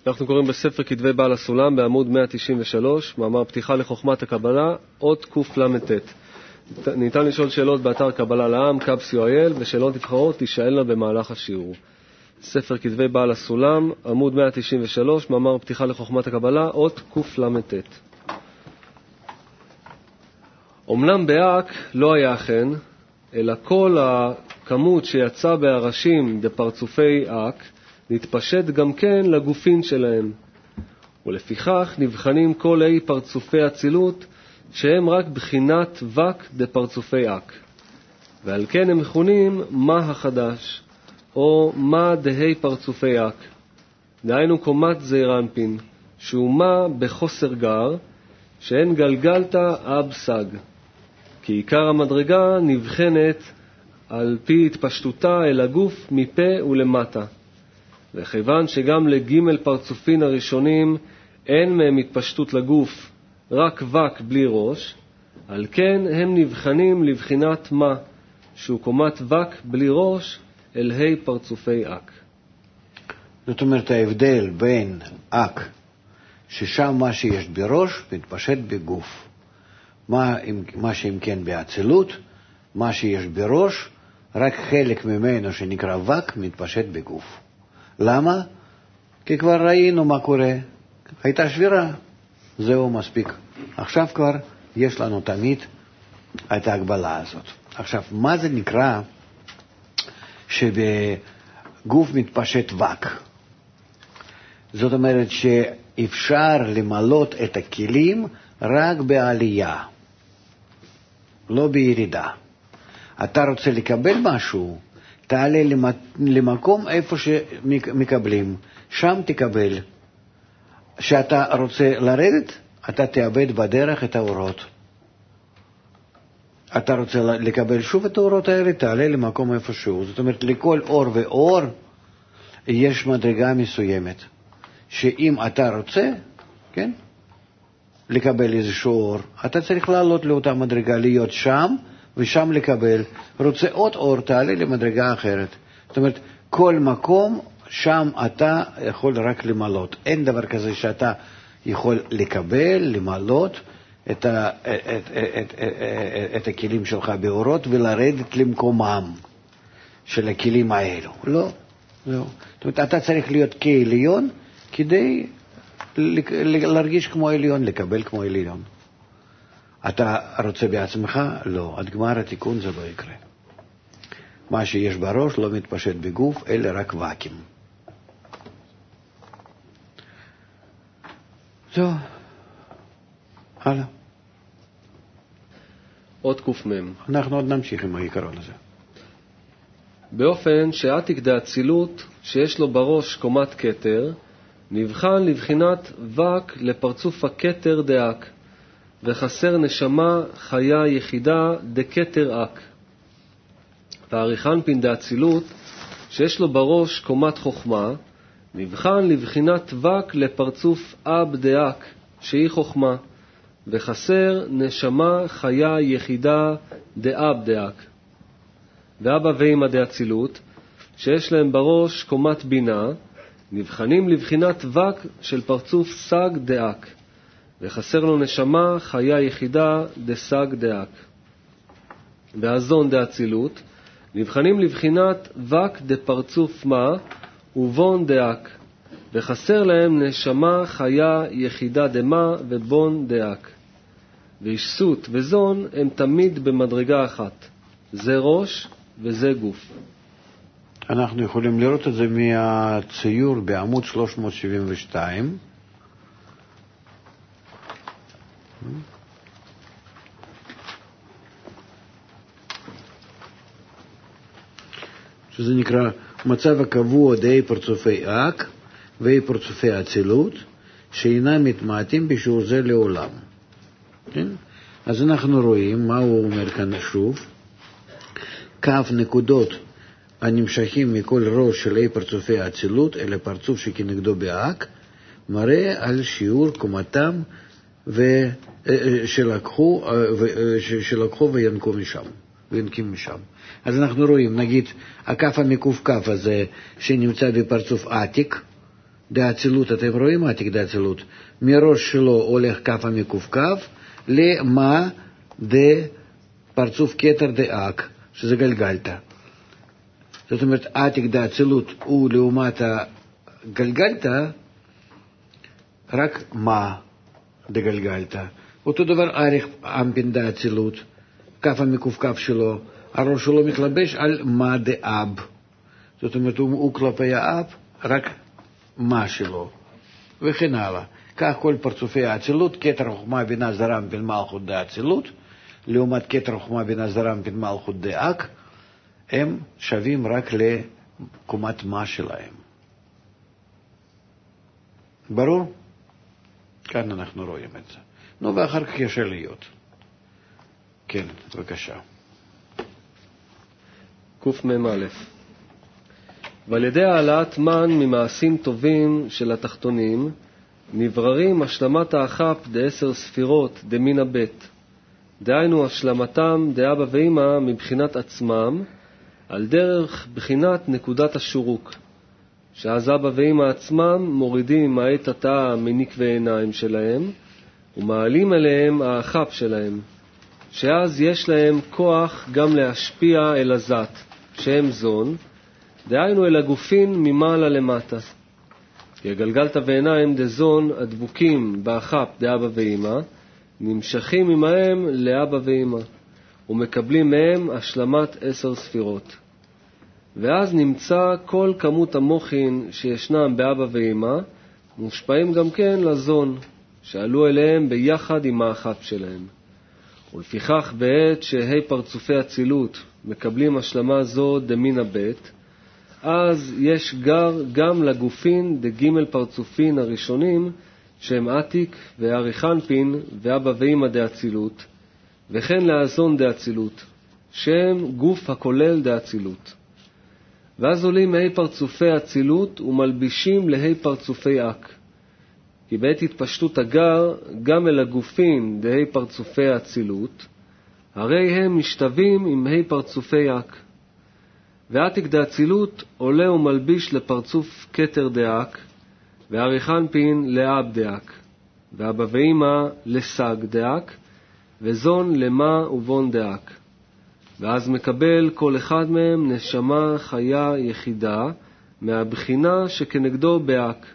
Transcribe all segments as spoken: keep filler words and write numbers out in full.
אנחנו קוראים בספר כתבי בעל הסולם בעמוד מאה תשעים ושלוש, מאמר פתיחה לחוכמת הקבלה, אות קל"ט. ניתן לשאול שאלות באתר קבלה לעם, קאב סי או איי אל, ושאלות נבחרות תישאלנה במהלך השיעור. ספר כתבי בעל הסולם, עמוד מאה תשעים ושלוש, מאמר פתיחה לחוכמת הקבלה, אות קל"ט. אמנם באק לא היה כן, אלא כל הכמות שיצא בהרשים בפרצופי אק, נתפשט גם כן לגופין שלהם. ולפיכך נבחנים כל אי פרצופי הצילות, שהם רק בחינת וק דפרצופי אק. ועל כן הם מכונים מה החדש, או מה דהי פרצופי אק. דהיינו קומת זעיר אנפין, שהוא מה בחוסר גר, שאין גלגלת אב סג. כי עיקר המדרגה נבחנת על פי התפשטותה אל הגוף מפה ולמטה. וכיוון שגם לגימל פרצופין הראשונים אין מהם התפשטות לגוף, רק וק בלי ראש, על כן הם נבחנים לבחינת מה, שהוא קומת וק בלי ראש אל ה' פרצופי אק. זאת אומרת, ההבדל בין אק, ששם מה שיש בראש מתפשט בגוף. מה, מה שאם כן באצילות, מה שיש בראש, רק חלק ממנו שנקרא וק מתפשט בגוף. למה? כי כבר ראינו מה קורה. הייתה שבירה, זהו מספיק. עכשיו כבר יש לנו תמיד את ההגבלה הזאת. עכשיו, מה זה נקרא שבגוף מתפשט וק? זאת אומרת שאפשר למלות את הכלים רק בעלייה, לא בירידה. אתה רוצה לקבל משהו, תעלה למקום איפה שמקבלים, שם תקבל. שאתה רוצה לרדת, אתה תאבד בדרך את האורות. אתה רוצה לקבל שוב את האורות האלה, תעלה למקום איפשהו. זאת אומרת, לכל אור ואור יש מדרגה מסוימת, שאם אתה רוצה, כן, לקבל איזשהו אור, אתה צריך לעלות לאותה מדרגה, להיות שם, ושם לקבל. רוצה עוד אור, תעלה למדרגה אחרת. זאת אומרת, כל מקום, שם אתה יכול רק למלות. אין דבר כזה שאתה יכול לקבל, למלות את, ה, את, את, את, את, את הכלים שלך באורות ולרדת למקומם של הכלים האלו. לא, לא. זאת אומרת, אתה צריך להיות כעליון כדי להרגיש כמו עליון, לקבל כמו עליון. אתה רוצה בעצמך? לא. עד גמר התיקון זה לא יקרה. מה שיש בראש לא מתפשט בגוף, אלא רק וקים. זהו. הלאה. עוד ק"מ. אנחנו עוד נמשיך עם העיקרון הזה. באופן שעתיק דאצילות שיש לו בראש קומת כתר, נבחן לבחינת וק לפרצוף הכתר דאק, וחסר נשמה חיה יחידה דכתר אק. והעריכן פין דאצילות שיש לו בראש קומת חוכמה, נבחן לבחינת וק לפרצוף אב דאק, שהיא חוכמה, וחסר נשמה חיה יחידה דאב דאק. ואבא ואמא דאצילות שיש להם בראש קומת בינה, נבחנים לבחינת וק של פרצוף סג דאק, וחסר לו נשמה חיה יחידה דסג דאק. והזון דאצילות נבחנים לבחינת וק דפרצוף מה ובון דאק, וחסר להם נשמה חיה יחידה דמה ובון דאק. וישסות וזון הם תמיד במדרגה אחת, זה ראש וזה גוף. אנחנו יכולים לראות את זה מהציור בעמוד שלוש מאות שבעים ושתיים. שזה נקרא מצב הקבוע דהי פרצופי אק והי פרצופי אצילות, שאינם מתמעטים בשיעור זה לעולם. כן? אז אנחנו רואים מה הוא אומר כאן שוב. קו נקודות הנמשכים מכל ראש של אי פרצופי האצילות אל הפרצוף שכנגדו באק, מראה על שיעור קומתם ו... שלקחו, שלקחו וינקו משם, וינקים משם. אז אנחנו רואים, נגיד, הכף המקופקף הזה שנמצא בפרצוף עתיק, דאצילות, אתם רואים עתיק דאצילות, מראש שלו הולך כף המקופקף למה דפרצוף כתר דאק, שזה גלגלתא. זאת אומרת, עתיק דאצילות הוא לעומת הגלגלתא, רק מה דגלגלתא. אותו דבר אריך אמפין דאצילות, כף המקופקף שלו, הראש שלו מתלבש על מה דאב. זאת אומרת, הוא, הוא כלפי האב, רק מה שלו, וכן הלאה. כך כל פרצופי האצילות, כתר חוכמה בינה זרם בין מלכות דאצילות, לעומת כתר חוכמה בינה זרם בין מלכות דאק, הם שווים רק לקומת מה שלהם. ברור? כאן אנחנו רואים את זה. נו, ואחר כך יש עליות. כן, בבקשה. קמ"א. ועל ידי העלאת מן ממעשים טובים של התחתונים, נבררים השלמת האחפ דעשר ספירות דמין הבית. דהיינו השלמתם דאבא ואמא מבחינת עצמם, על דרך בחינת נקודת השורוק. שאז אבא ואמא עצמם מורידים מהעת התאה מנקבי עיניים שלהם, ומעלים עליהם האחפ שלהם. שאז יש להם כוח גם להשפיע אל הזת, שהם זון, דהיינו אל הגופין ממעלה למטה. כי הגלגלתא ועיניים דזון הדבוקים באחפ דאבא ואמא, נמשכים עמהם לאבא ואמא, ומקבלים מהם השלמת עשר ספירות. ואז נמצא כל כמות המוחין שישנם באבא ואמא, מושפעים גם כן לזון, שעלו אליהם ביחד עם האחפ שלהם. ולפיכך בעת שהי פרצופי הצילות מקבלים השלמה זו דמין הבית, אז יש גר גם לגופין דג' פרצופין הראשונים, שהם עתיק ואריכנפין ואבא ואמא דאצילות, וכן לאזון דאצילות, שהם גוף הכולל דאצילות. ואז עולים מהי פרצופי הצילות ומלבישים להי פרצופי אק. כי בעת התפשטות הגר גם אל הגופין דהי פרצופי הצילות, הרי הם משתווים עם הי פרצופי אק. ועתיק דאצילות עולה ומלביש לפרצוף כתר דאק, ואריכנפין לאב דאק, ואבא ואמא לסג דאק, וזון למה ובון דאק. ואז מקבל כל אחד מהם נשמה חיה יחידה מהבחינה שכנגדו באק.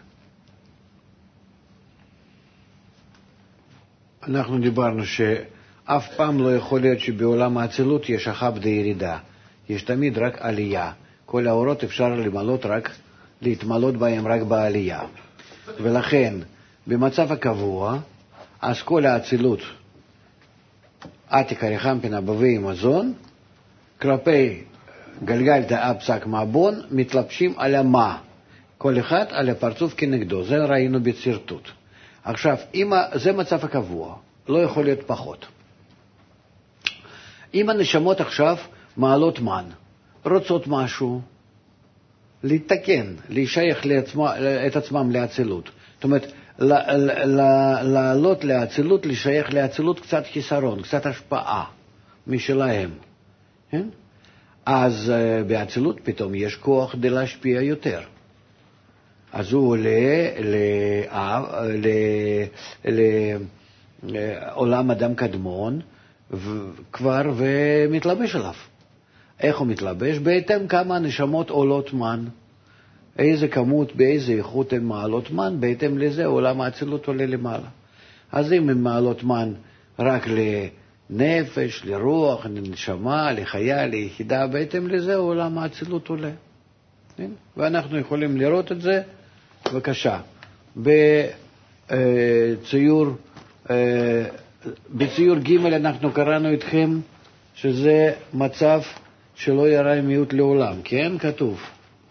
אנחנו דיברנו שאף פעם לא יכול להיות שבעולם האצילות יש אחפ דירידה. יש תמיד רק עלייה. כל האורות אפשר למלות רק, להתמלות בהם רק בעלייה. ולכן, במצב הקבוע, אז כל האצילות, עתיק אריכנפין אבא ואמא זון, כלפי גלגלתא אב שק מהבון, מתלבשים על המה. כל אחד על הפרצוף כנגדו. זה ראינו בצרטוט. עכשיו, אם זה מצב הקבוע, לא יכול להיות פחות. אם הנשמות עכשיו מעלות מן, רוצות משהו, להתתקן, להישייך לעצמה, את עצמם לאצילות. זאת אומרת, לעלות לאצילות, להישייך לאצילות קצת חיסרון, קצת השפעה משלהם. כן? אז באצילות פתאום יש כוח כדי להשפיע יותר. אז הוא עולה לעולם אדם קדמון כבר ומתלבש עליו. איך הוא מתלבש? בהתאם כמה הנשמות עולות מן. איזה כמות, באיזה איכות הן מעלות מן, בהתאם לזה עולם האצילות עולה למעלה. אז אם הן מעלות מן רק לנפש, לרוח, לנשמה, לחיה, ליחידה, בהתאם לזה עולם האצילות עולה. ואנחנו יכולים לראות את זה, בבקשה, בציור, בציור ג' אנחנו קראנו איתכם שזה מצב שלא יראה מיעוט לעולם, כן? כתוב.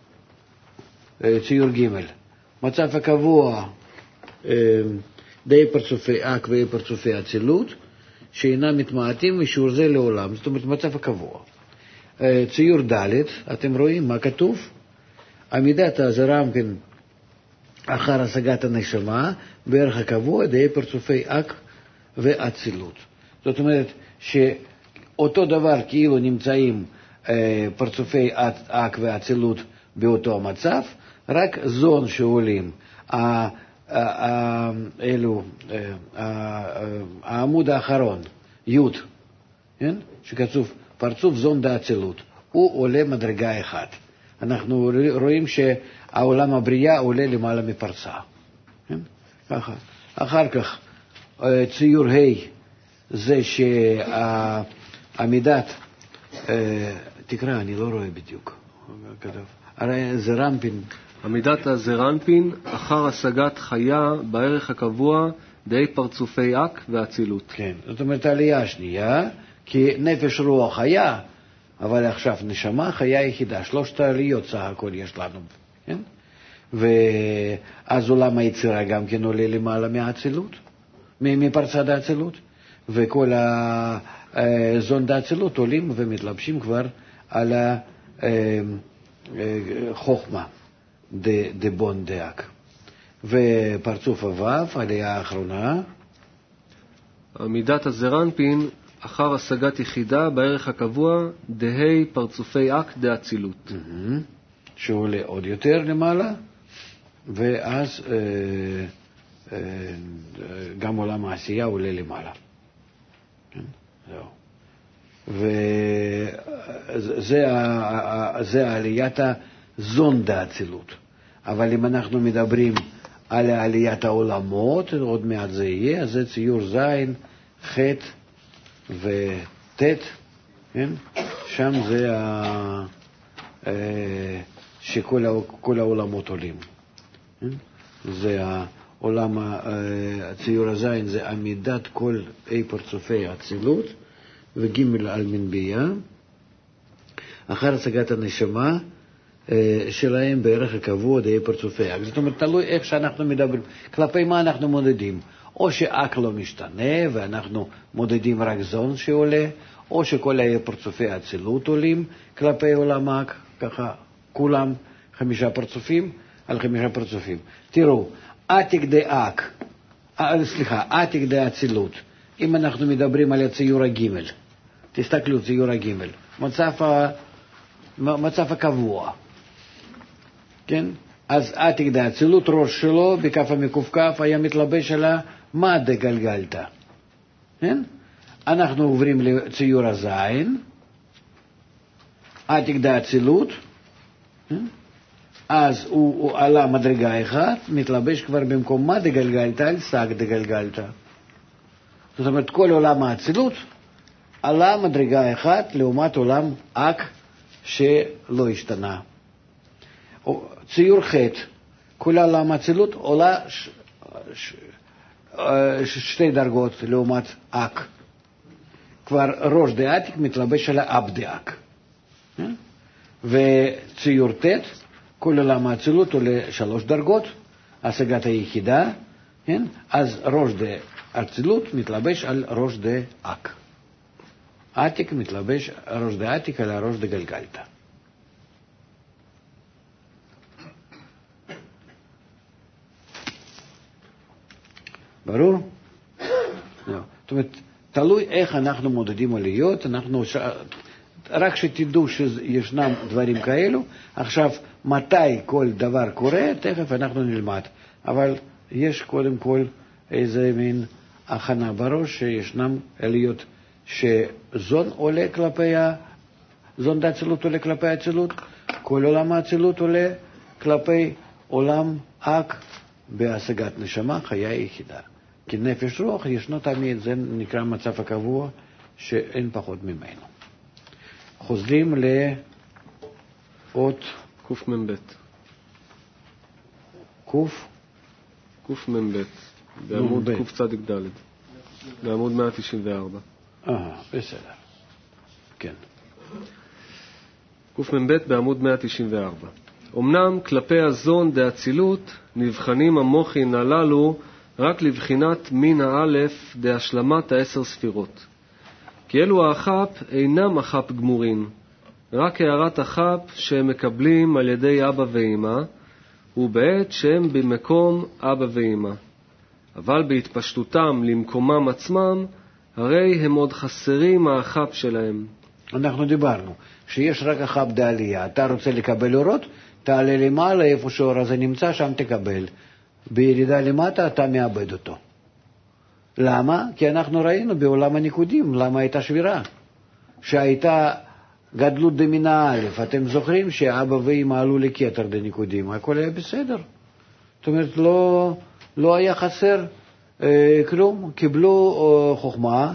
ציור ג' מצב הקבוע די פרצופי אק ודי פרצופי אצילות שאינם מתמעטים משיעור זה לעולם. זאת אומרת, מצב הקבוע. ציור ד' אתם רואים מה כתוב? עמידת הזרמפין אחר השגת הנשמה בערך הקבוע די פרצופי אק ואצילות. זאת אומרת שאותו דבר כאילו נמצאים פרצופי אק ואצילות באותו המצב, רק זון שעולים, אלו, העמוד האחרון, י', שכתוב פרצוף זון דאצילות, הוא עולה מדרגה אחת. אנחנו רואים שהעולם הבריאה עולה למעלה מפרצה. ככה. אחר כך ציור ה' זה שהעמידת, תקרא, אני לא רואה בדיוק, הרי זה רמפין. עמידת הזרנפין אחר השגת חיה בערך הקבוע די פרצופי אק ואצילות. כן, זאת אומרת העלייה השנייה, כי נפש רוח חיה, אבל עכשיו נשמה חיה יחידה, שלושת העליות סך הכל יש לנו, כן? ואז עולם היצירה גם כן עולה למעלה מהאצילות, מפרצה דאצילות, וכל הזון דאצילות עולים ומתלבשים כבר על החוכמה דבון דאק. ופרצוף הו"ב, עלייה האחרונה, עמידת הזרנפין אחר השגת יחידה בערך הקבוע דהי פרצופי אק דאצילות. שעולה עוד יותר למעלה, ואז אה, אה, גם עולם העשייה עולה למעלה. זהו. וזה עליית הזון דאצילות. אבל אם אנחנו מדברים על עליית העולמות, עוד מעט זה יהיה, אז זה ציור זין, חטא וטט, כן? שם זה ה... שכל העולמות עולים. זה העולם, הציור הזין זה עמידת כל אי פרצופי האצילות, וג' על מנבייה, אחר השגת הנשמה שלהם בערך הקבוע די פרצופי אק. זאת אומרת, תלוי איך שאנחנו מדברים, כלפי מה אנחנו מודדים. או שאק לא משתנה ואנחנו מודדים רק זון שעולה, או שכל פרצופי האצילות עולים כלפי עולם אק, ככה כולם חמישה פרצופים על חמישה פרצופים. תראו, עתיק דאק, סליחה, עתיק דאצילות, אם אנחנו מדברים על הציור הגימל, תסתכלו, ציור הגימל, מצב, מצב הקבוע, כן? אז עתיק דאצילות, ראש שלו בכף המקופקף היה מתלבש על מה דגלגלת, כן? אנחנו עוברים לציור הזין, עתיק דאצילות, אז הוא, הוא עלה מדרגה אחת, מתלבש כבר במקום מה דגלגלת על סג דגלגלת. זאת אומרת, כל עולם האצילות עלה מדרגה אחת לעומת עולם אק שלא השתנה. ציור חטא, כל עולם האצילות עולה ש... ש... ש... שתי דרגות לעומת אק. כבר ראש דעתיק מתלבש על האב דאק. וציור ט' כל עולם האצילות עולה שלוש דרגות, השגת היחידה, כן? אז ראש דאצילות מתלבש על ראש דאק. עתיק מתלבש ראש דעתיק על הראש דגלגלת. ברור? לא. זאת אומרת, תלוי איך אנחנו מודדים עליות, אנחנו ש... רק שתדעו שישנם דברים כאלו. עכשיו, מתי כל דבר קורה, תכף אנחנו נלמד. אבל יש קודם כל איזה מין הכנה בראש שישנם עליות שזון עולה כלפי ה... זון דאצילות עולה כלפי האצילות, כל עולם האצילות עולה כלפי עולם אק בהשגת נשמה, חיה יחידה. כי נפש רוח ישנו תמיד, זה נקרא מצב הקבוע שאין פחות ממנו. חוזרים לאות קוף ממבט. קוף? קוף ממבט. בעמוד קוף צדיק ד'. בעמוד מאה תשעים וארבע. אה, בסדר. כן. קוף ממבט בעמוד מאה תשעים וארבע. אמנם כלפי הזון דאצילות נבחנים המוחין הללו רק לבחינת מין האלף דהשלמת העשר ספירות. כי אלו האחפ אינם אחפ גמורים, רק הערת אחפ שהם מקבלים על ידי אבא ואמא, ובעת שהם במקום אבא ואמא. אבל בהתפשטותם למקומם עצמם, הרי הם עוד חסרים האחפ שלהם. אנחנו דיברנו שיש רק אחפ דעלייה. אתה רוצה לקבל אורות, תעלה למעלה, איפה שהאור הזה נמצא, שם תקבל. בירידה למטה אתה מאבד אותו. למה? כי אנחנו ראינו בעולם הניקודים, למה הייתה שבירה? שהייתה גדלות דמינה א', אתם זוכרים שאבא ואמא עלו לכתר דניקודים, הכל היה בסדר. זאת אומרת, לא, לא היה חסר אה, כלום, קיבלו אה, חוכמה,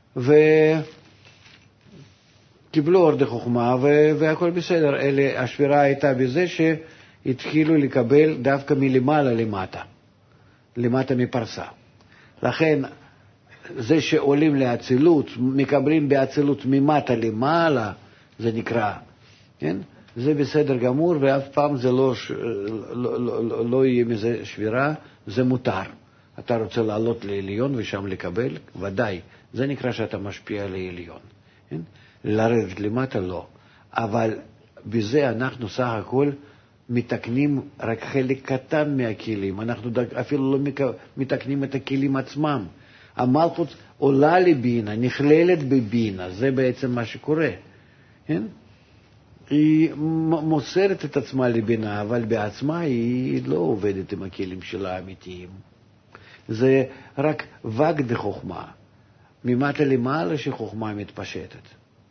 וקיבלו אור דחוכמה, ו... והכל בסדר. אלה, השבירה הייתה בזה שהתחילו לקבל דווקא מלמעלה למטה, למטה מפרסה. לכן, זה שעולים לאצילות, מקבלים באצילות ממטה למעלה, זה נקרא, כן? זה בסדר גמור, ואף פעם זה לא, לא, לא, לא, לא יהיה מזה שבירה, זה מותר. אתה רוצה לעלות לעליון ושם לקבל, ודאי, זה נקרא שאתה משפיע לעליון. כן? לרדת למטה לא. אבל בזה אנחנו סך הכל מתקנים רק חלק קטן מהכלים. אנחנו אפילו לא מתקנים את הכלים עצמם. המלכות עולה לבינה, נכללת בבינה, זה בעצם מה שקורה. כן? היא מוסרת את עצמה לבינה, אבל בעצמה היא לא עובדת עם הכלים שלה האמיתיים. זה רק וגד דחוכמה, ממטה למעלה שחוכמה מתפשטת.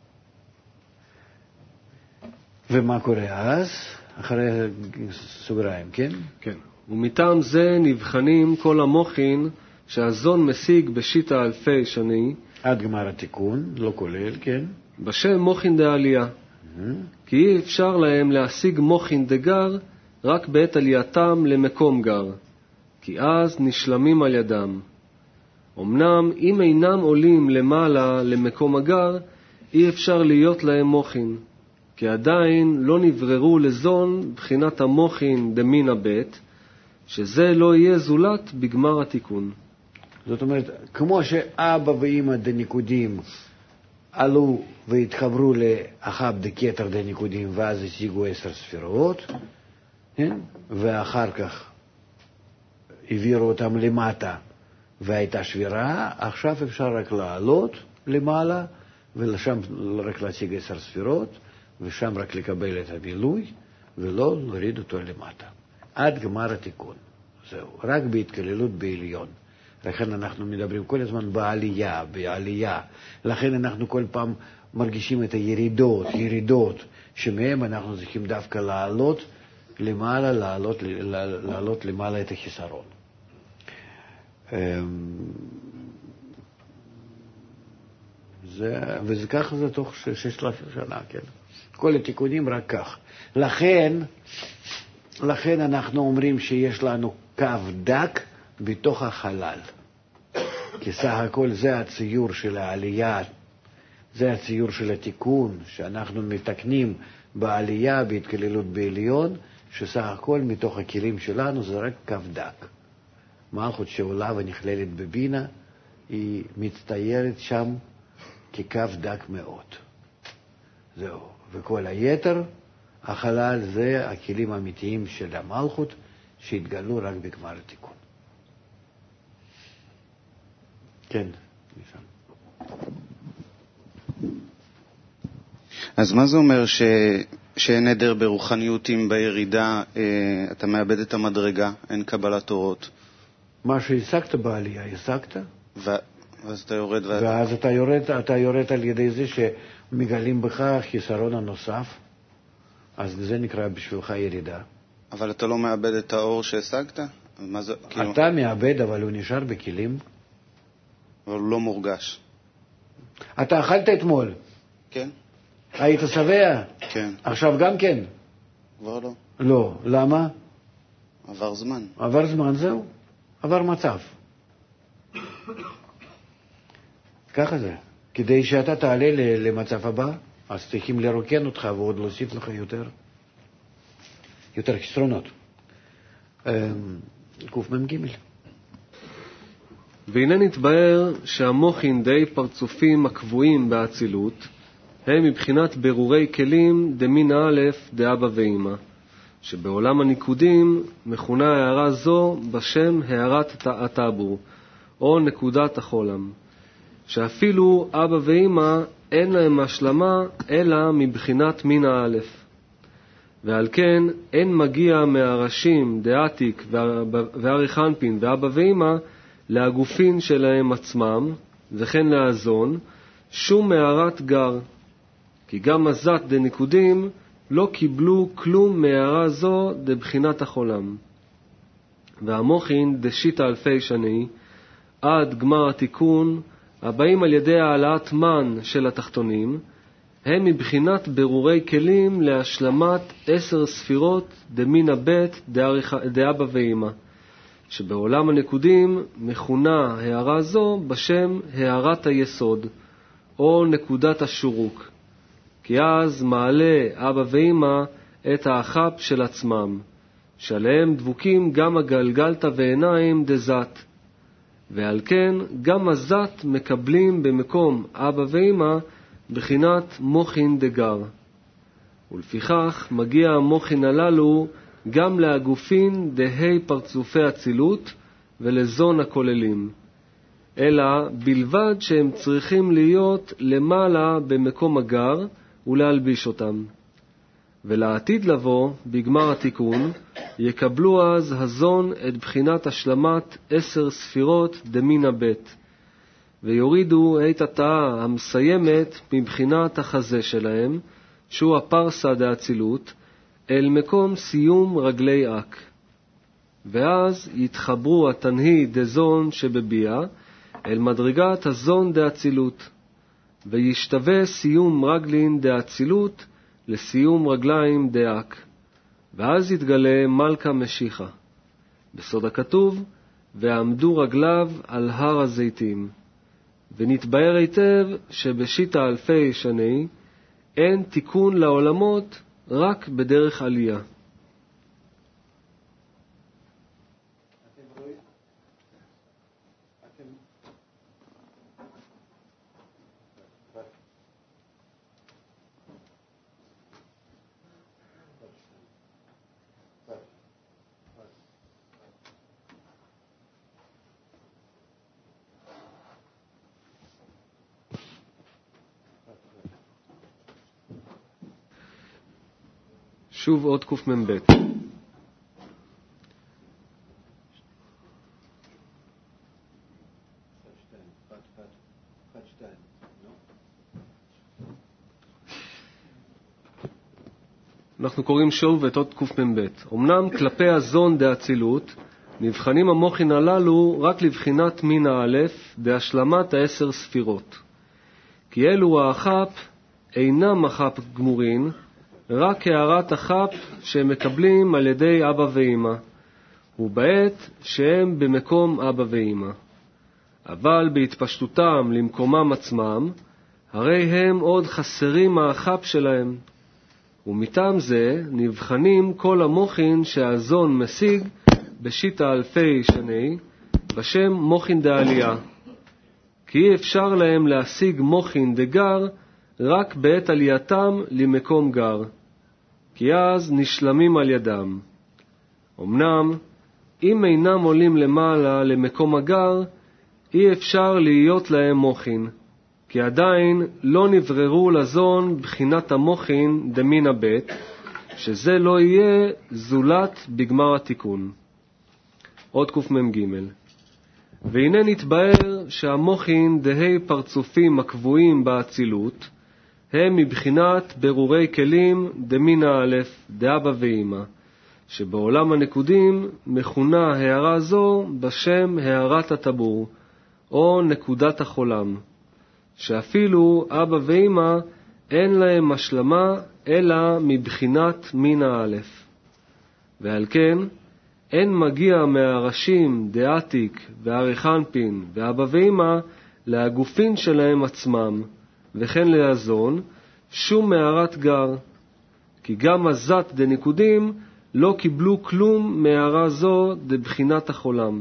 ומה קורה אז? אחרי סוגריים, כן? כן. ומטעם זה נבחנים כל המוחין שהזון משיג בשיטה אלפי שני, עד גמר התיקון, לא כולל, כן? בשם מוחין דעלייה. Mm-hmm. כי אי אפשר להם להשיג מוחין דגר רק בעת עלייתם למקום גר, כי אז נשלמים על ידם. אמנם אם אינם עולים למעלה למקום הגר, אי אפשר להיות להם מוחין, כי עדיין לא נבררו לזון בחינת המוחין דמינה בית, שזה לא יהיה זולת בגמר התיקון. זאת אומרת, כמו שאבא ואמא דניקודים עלו והתחברו לאחב דקטר דניקודים, ואז השיגו עשר ספירות, כן? ואחר כך העבירו אותם למטה והייתה שבירה, עכשיו אפשר רק לעלות למעלה ולשם רק להשיג עשר ספירות, ושם רק לקבל את הבילוי ולא להוריד אותו למטה. עד גמר התיקון. זהו, רק בהתכללות בעליון. לכן אנחנו מדברים כל הזמן בעלייה, בעלייה. לכן אנחנו כל פעם מרגישים את הירידות, ירידות, שמהם אנחנו צריכים דווקא לעלות למעלה, לעלות, לעלות למעלה את החיסרון. זה, וזה ככה זה תוך ששת אלפים שנה, כן? כל התיקונים רק כך. לכן, לכן אנחנו אומרים שיש לנו קו דק בתוך החלל. כי סך הכל זה הציור של העלייה, זה הציור של התיקון, שאנחנו מתקנים בעלייה, בהתכללות בעליון, שסך הכל מתוך הכלים שלנו זה רק קו דק. מלכות שעולה ונכללת בבינה, היא מצטיירת שם כקו דק מאוד. זהו. וכל היתר, החלל זה הכלים האמיתיים של המלכות, שהתגלו רק בגמר התיקון. כן, ניסן. אז מה זה אומר ש... שאין נדר ברוחניות אם בירידה אה, אתה מאבד את המדרגה, אין קבלת אורות? מה שהשגת בעלייה, השגת? ו... ואז אתה יורד... ו... ואז אתה יורד, אתה יורד על ידי זה שמגלים בך חיסרון הנוסף, אז זה נקרא בשבילך ירידה. אבל אתה לא מאבד את האור שהשגת? מה זה, כאילו... אתה מאבד, אבל הוא נשאר בכלים. אבל הוא לא מורגש. אתה אכלת אתמול. כן. היית שבע? כן. עכשיו גם כן? כבר לא. לא. למה? עבר זמן. עבר זמן, זהו. עבר מצב. ככה זה. כדי שאתה תעלה למצב הבא, אז צריכים לרוקן אותך ועוד להוסיף לך יותר, יותר חסרונות. קוף מ"ג. והנה נתבהר שהמוחין די פרצופים הקבועים באצילות הם מבחינת ברורי כלים דמין א' דאבא ואמא, שבעולם הניקודים מכונה הערה זו בשם הערת הטבור, או נקודת החולם, שאפילו אבא ואמא אין להם השלמה אלא מבחינת מין א', ועל כן אין מגיע מהראשים דעתיק והריחנפין ואבא ואמא להגופין שלהם עצמם, וכן להזון, שום מערת גר. כי גם הזת דניקודים לא קיבלו כלום מהערה זו דבחינת החולם. והמוחין דשיטה אלפי שני, עד גמר התיקון, הבאים על ידי העלאת מן של התחתונים, הם מבחינת ברורי כלים להשלמת עשר ספירות דמינה בית דאבא ואמא, שבעולם הנקודים מכונה הערה זו בשם הערת היסוד, או נקודת השורוק. כי אז מעלה אבא ואמא את האחפ של עצמם, שעליהם דבוקים גם הגלגלתא ועיניים דזת, ועל כן גם הזת מקבלים במקום אבא ואמא בחינת מוחין דגר. ולפיכך מגיע המוחין הללו גם להגופין דהי פרצופי הצילות ולזון הכוללים, אלא בלבד שהם צריכים להיות למעלה במקום הגר ולהלביש אותם. ולעתיד לבוא, בגמר התיקון, יקבלו אז הזון את בחינת השלמת עשר ספירות דמינה בית, ויורידו את התאה המסיימת מבחינת החזה שלהם, שהוא הפרסה דאצילות, אל מקום סיום רגלי אק. ואז יתחברו התנהי דזון שבביע אל מדרגת הזון דאצילות, וישתווה סיום רגלין דאצילות לסיום רגליים דאק, ואז יתגלה מלכה משיחה. בסוד הכתוב, ועמדו רגליו על הר הזיתים. ונתבהר היטב שבשיטה אלפי שני אין תיקון לעולמות רק בדרך עלייה. שוב עוד קמ"ב. אנחנו קוראים שוב את עוד קמ"ב. אמנם כלפי הזון דאצילות נבחנים המוחין הללו רק לבחינת מין האלף דהשלמת העשר ספירות, כי אלו האחפ אינם אחפ גמורין, רק הערת החפ שהם מקבלים על ידי אבא ואמא, ובעת שהם במקום אבא ואמא. אבל בהתפשטותם למקומם עצמם, הרי הם עוד חסרים האחפ שלהם. ומטעם זה נבחנים כל המוחין שהזון משיג בשיטה אלפי שני, בשם מוחין דעלייה. כי אי אפשר להם להשיג מוחין דגר רק בעת עלייתם למקום גר, כי אז נשלמים על ידם. אמנם, אם אינם עולים למעלה למקום הגר, אי אפשר להיות להם מוחין, כי עדיין לא נבררו לזון בחינת המוחין דמינה בית, שזה לא יהיה זולת בגמר התיקון. עוד קמ"ג. והנה נתבהר שהמוחין דהי פרצופים הקבועים באצילות, הם מבחינת ברורי כלים דמינה א' דאבא ואמא, שבעולם הנקודים מכונה הערה זו בשם הערת הטבור, או נקודת החולם, שאפילו אבא ואמא אין להם השלמה אלא מבחינת מינה א'. ועל כן אין מגיע מהראשים דעתיק והריחנפין ואבא ואמא להגופין שלהם עצמם, וכן להזון, שום מערת גר, כי גם הזת דניקודים לא קיבלו כלום מהערה זו דבחינת החולם.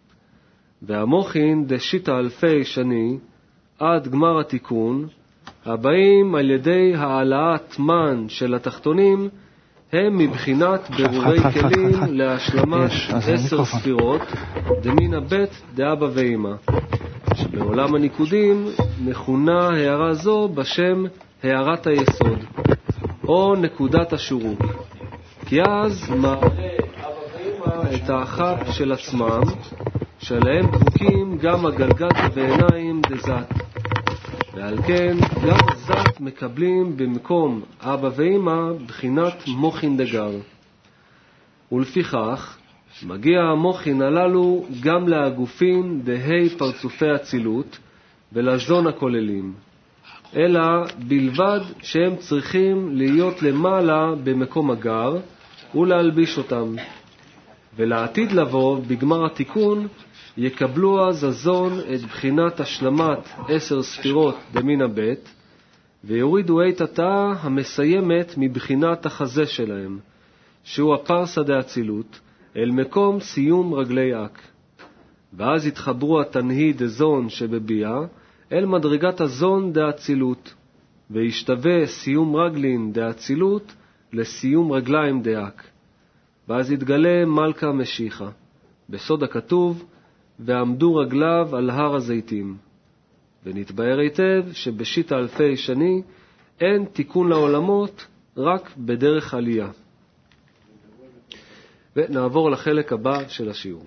והמוחין דשיטה אלפי שני, עד גמר התיקון, הבאים על ידי העלאת מן של התחתונים, הם מבחינת ברורי כלים להשלמת עשר ספירות דמינה בית דאבא ואמא, שבעולם הניקודים מכונה הערה זו בשם הערת היסוד, או נקודת השורוק. כי אז מראה אבא ואמא את האחת של עצמם, שלהם דבוקים גם הגלגל ועיניים דזת. ועל כן גם הזת מקבלים במקום אבא ואמא בחינת מוחין דגר. ולפיכך מגיע המוחין הללו גם להגופין דהי פרצופי הצילות ולזון הכוללים, אלא בלבד שהם צריכים להיות למעלה במקום הגר ולהלביש אותם. ולעתיד לבוא בגמר התיקון יקבלו אז הזון את בחינת השלמת עשר ספירות דמין הבית, ויורידו את התאה המסיימת מבחינת החזה שלהם, שהוא הפרסה דאצילות, אל מקום סיום רגלי אק. ואז יתחברו התנהי דזון שבביאה אל מדרגת הזון דאצילות, וישתווה סיום רגלין דאצילות לסיום רגליים דאק. ואז יתגלה מלכה משיחה, בסוד הכתוב, ועמדו רגליו על הר הזיתים. ונתבהר היטב שבשיט אלפי שני אין תיקון לעולמות, רק בדרך עלייה. ונעבור לחלק הבא של השיעור.